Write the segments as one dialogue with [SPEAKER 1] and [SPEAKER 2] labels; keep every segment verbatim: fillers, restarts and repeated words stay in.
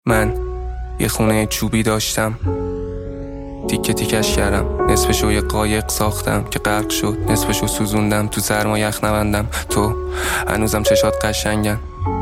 [SPEAKER 1] من یه خونه چوبی داشتم، تیکه تیکش کردم، نصفشو یه قایق ساختم که غرق شد، نصفشو سوزوندم تو سرما یخ نبندم. تو هنوزم چشات قشنگن،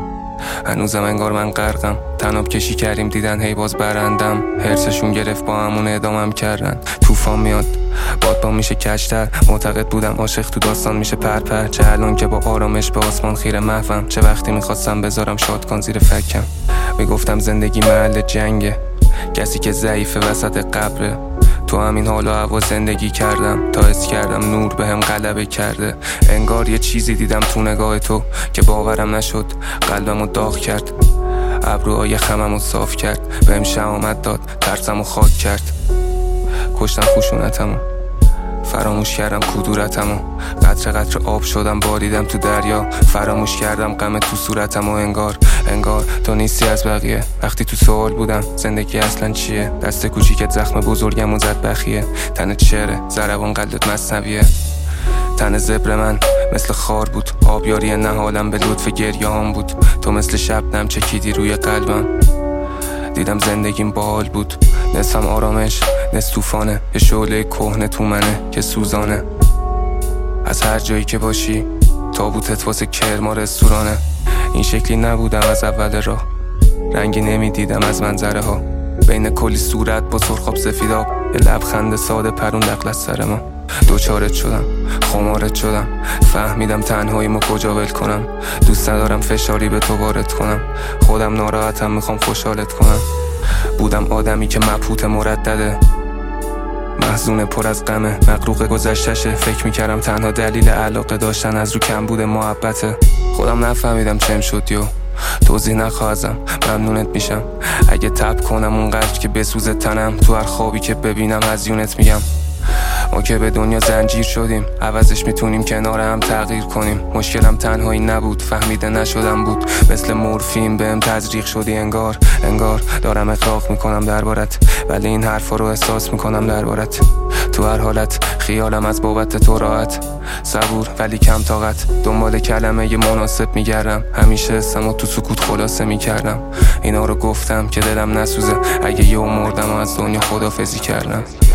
[SPEAKER 1] هنوزم انگار من غرقم. تناب کشی کردیم دیدن هی باز برندم، هرسشون گرفت با همون اعدامم کردن. طوفان میاد بادبان میشه کشتر، معتقد بودم عاشق تو داستان میشه پرپر. چه الان که با آرامش به آسمان خیره محوم، چه وقتی میخواستم بذارم شادکان زیر فکم. میگفتم زندگی محل جنگه، کسی که ضعیفه وسط قبره. تو همین حال و هوا زندگی کردم تا حس کردم نور به هم غلبه کرده. انگار یه چیزی دیدم تو نگاه تو که باورم نشد، قلبمو داغ کرد، ابروهای خممو صاف کرد، بهم شهامت داد، ترسمو خاک کرد. کشتم خشونتمو، فراموش کردم کدورتمو، قطره قطره آب شدم باریدم تو دریا. فراموش کردم غم تو صورتمو، انگار انگار تو نیستی از بقیه. وقتی تو سوال بودم زندگی اصلا چیه، دست کوچیکت زخم بزرگمو زد بخیه. تن چهره ضربان قلبت مثنویه، تن زبر من مثل خار بود، آبیاری نهالم به لطف گریه‌هام بود. تو مثل شبنم چکیدی روی قلبم، دیدم زندگیم باحال بود. نصفم آرامش نصف طوفانه، یه شعله کهنه تو منه که سوزانه. از هر جایی که باشی تابوتت واسه کرما رستورانه. این شکلی نبودم از اول راه، رنگی نمیدیدم از منظره ها. بین کلی صورت با سرخاب سفیداب، یه لبخند ساده پرون دقل سر ما. دوچارت شدم، خمارت شدم، فهمیدم تنهاییمو کجا ول کنم. دوست ندارم فشاری به تو وارد کنم، خودم ناراحتم میخوام خوشحالت کنم. بودم آدمی که مبهوت مردده، محزون پر از غمه، مغروق گذشتشه. فکر میکردم تنها دلیل علاقه داشتن از رو کم بوده محبته. خودم نفهمیدم چم شد یو توضیح نخواهزم، ممنونت میشم اگه تب کنم اونقدر که بسوزه تنم. تو هر خوابی که ببینم هزیونت میگم. ما که به دنیا زنجیر شدیم، عوضش میتونیم کنار هم تغییر کنیم. مشکلم تنهایی نبود، فهمیده نشدم بود، مثل مورفین بهم تزریق شدی. انگار انگار دارم اغراق میکنم دربارت، ولی این حرفا رو احساس میکنم دربارت. تو هر حالت خیالم از بابت تو راحت، صبور ولی کم طاقت، دنبال کلمه ی مناسب میگردم. همیشه اسمو تو سکوت خلاصه میکردم، اینا رو گفتم که دلم نسوزه. اگه یه مردم و از دنیا خدافظی کردم.